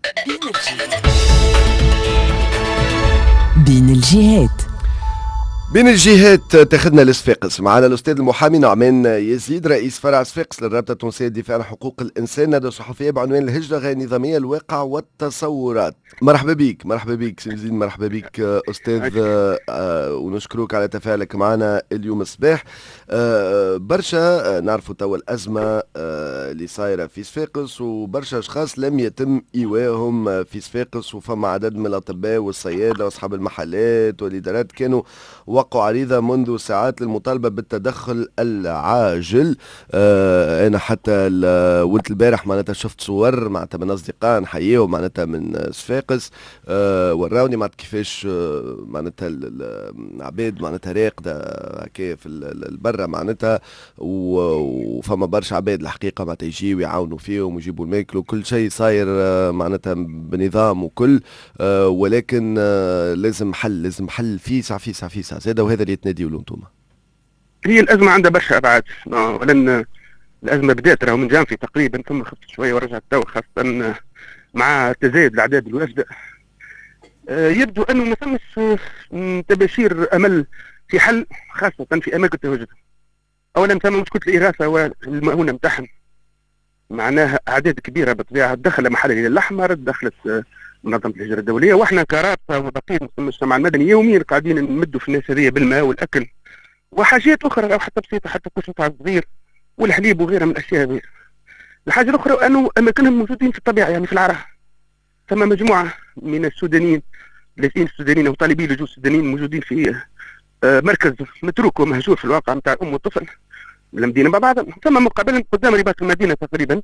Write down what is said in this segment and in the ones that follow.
بين الجهات. بين الجهات تاخذنا لصفاقس. معنا الاستاذ المحامي نعمان يزيد رئيس فرع صفاقس للرابطه التونسيه للدفاع عن حقوق الانسان، ندوه صحفيه بعنوان الهجره غير النظاميه الواقع والتصورات. مرحبا بك. مرحبا بك سي يزيد. مرحبا بك استاذ ونشكرك على تفاعلك معنا اليوم الصباح. برشا نعرفوا توا الازمه اللي صايره في صفاقس، وبرشا اشخاص لم يتم ايواهم في صفاقس، وفما عدد من الاطباء والصيادله واصحاب المحلات والادارات كانوا وقعوا عريضة منذ ساعات للمطالبة بالتدخل العاجل. أنا حتى ولت البارح معناتها شفت صور معناتها من أصدقاء نحييهم معناتها من صفاقس، وراوني معناتها كيفاش معناتها العباد معناتها راقدة هكا في البرة معناتها، وفما برشا عباد الحقيقة معناتها يجيو ويعاونوا فيهم ويجيبوا الماكل وكل شيء صاير معناتها بنظام وكل، ولكن لازم حل فيسع زاد، وهذا اللي يتناديوا له انتم. هي الازمه عندها برشا ابعاد، ولن الازمه بدات راهو من جانفي تقريبا، ثم خفت شويه ورجعت تو، خاصه مع تزايد الاعداد الوافده. يبدو انه ما ثمش تباشير امل في حل، خاصه في اماكن تواجدها. اولا ثم مشكله الاغاثه والمؤونه نتاعهم، معناها اعداد كبيره بالطبيعه دخل محل الهلال الاحمر، دخلت منظمه الهجره الدوليه، واحنا كرابطه وبقيه المجتمع المدني يوميا قاعدين نمدوا في الناس هذه بالماء والاكل وحاجات اخرى او حتى بسيطه، حتى قطع صغير والحليب وغيرها من الاشياء هذه. الحاجه الاخرى انه اماكنهم موجودين في الطبيعه، يعني في العراء. ثم مجموعه من السودانيين، لاجئين السودانيين او طالبي اللجوء السودانيين موجودين في مركز متروك ومهجور في الواقع نتاع الام والطفل المدينه مع بعض. ثم مقابلا قدام رباط المدينه تقريبا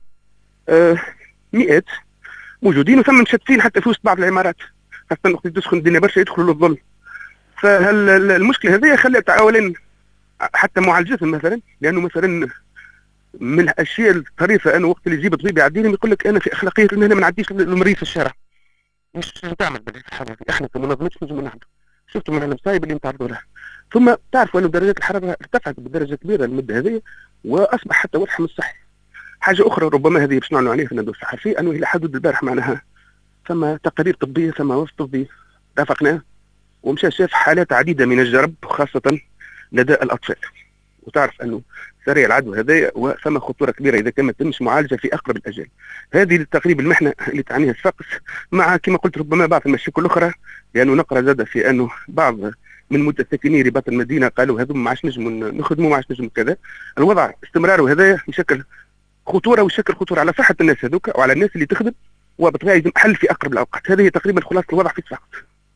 مئات موجودين، وثم مشتتين حتى في وسط بعض العمارات، خاصه وقت تسخن الدنيا برشا يدخلوا للظل. فالمشكله هذه خلت اولا حتى معالجتهم مثلا، لانه مثلا من الاشياء الطريفه انه وقت اللي يجيب طبيب يعديهم يقول لك انا في اخلاقيه المهنه ما نعديش المريض في الشارع. مش تعمل بالحراره، احنا كمنظمات لازم نعمل. شفتوا من المصايب اللي نتعرضوا لها. ثم تعرفوا انه درجات الحراره ارتفعت بدرجه كبيره المده هذه، واصبح حتى وضعهم الصحي. حاجه اخرى ربما هذه باش نعلنوا عليها في الندوه الصحفيه، انه الى حدود البارح معناها ثم تقارير طبيه، ثم وصف طبي رافقناه ومشى شاف حالات عديده من الجرب، خاصه لدى الاطفال. وتعرف انه سريع العدوى هذا وثم خطوره كبيره اذا كان ما تمش معالجه في اقرب الاجال. هذه تقريبا المحنه اللي تعنيها صفاقس، مع كما قلت ربما بعض المشاكل الاخرى، لانه نقرا زاد في انه بعض من متسكني رباط المدينه قالوا هذوما ما عادش نجموا نخدموا، ما عادش نجموا كذا. الوضع استمراره هذا يشكل خطوره، ويشكل خطوره على صحه الناس هذوك وعلى الناس اللي تخدم، وبالطبيعه يلزم حل في اقرب الاوقات. هذه تقريبا خلاصه الوضع في صفاقس.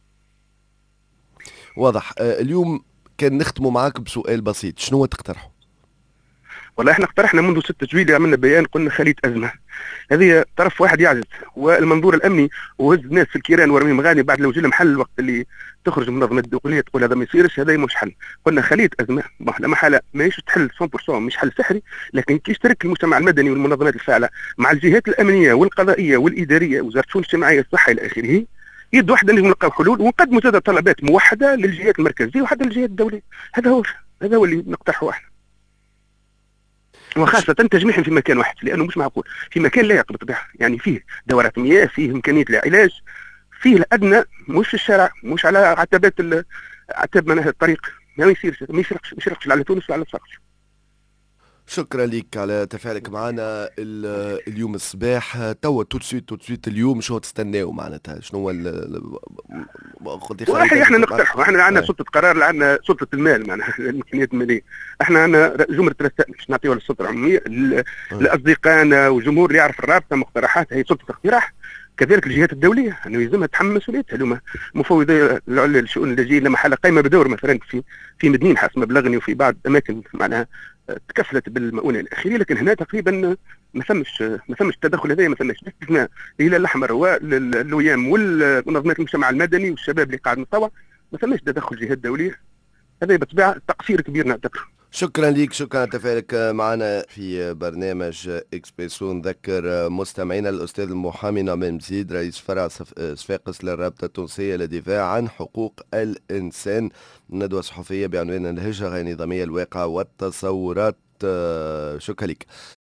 واضح. اليوم كان نختموا معاك بسؤال بسيط، شنو تقترحوا؟ والله احنا اقترحنا منذ 6 جويلية، عملنا بيان قلنا خلية أزمة. هذه طرف واحد يعجز، والمنظور الأمني وهز الناس في الكيران ورميهم غاني بعد لو جينا محل الوقت اللي تخرج منظمة الدولية تقول هذا ما يصيرش، هذا مش حل. قلنا خلية أزمة لما حالة ماهيش تحل 100%، مش حل سحري، لكن كي يشترك المجتمع المدني والمنظمات الفاعلة مع الجهات الأمنية والقضائية والإدارية وزارة الشؤون الاجتماعية الصحة إلى آخره، يد واحدة نجم نلقاو حلول، ونقدموا زاد طلبات موحدة للجهات المركزية وحتى للجهات الدولية. هذا هو اللي نقترحه احنا، وخاصة تجميعهم في مكان واحد، لأنه مش معقول في مكان لا يقبل بالطبيعة، يعني فيه دورات مياه، فيه إمكانية العلاج، فيه الأدنى، مش في الشارع، مش على عتبات عتب منها الطريق. ما يصيرش، ما يشرقش لا على تونس ولا على صفاقس. شكرا لك على تفاعلك معنا اليوم الصباح. توا تو سويت اليوم شو تستناو معناتها؟ شنو هو احنا نقترحوا، احنا عندنا سلطه قرار، عندنا سلطه المال معناها الامكانيات الماليه. احنا عندنا جمله رسائل باش نعطيوها للسلطه العموميه لاصدقائنا والجمهور اللي يعرف الرابطه مقترحات، هي سلطه اقتراح. كذلك الجهات الدوليه انه يلزمها تحمل مسؤوليتها، هما مفوضيه العليا للشؤون اللاجئين لما حاله قايمه بدور مثلا في مدنين حسب ما بلغني، وفي بعض اماكن معناها تكفلت بالمؤونه الاخيره، لكن هنا تقريبا ما ثمش التدخل هذا، ما ثمش باستثناء الهلال الاحمر واللويام والمنظمات المجتمع المدني والشباب اللي قاعد نتطوع، ما ثمش تدخل جهات دوليه. هذا بالطبيعه تقصير كبير نعتبره. شكرا لك، شكرا على تفاعلك معنا في برنامج اكسبريسو. نذكر مستمعينا الاستاذ المحامي نعمان يزيد رئيس فرع صفاقس للرابطه التونسيه للدفاع عن حقوق الانسان، ندوه صحفيه بعنوان الهجره غير النظاميه الواقع والتصورات. شكرا لك.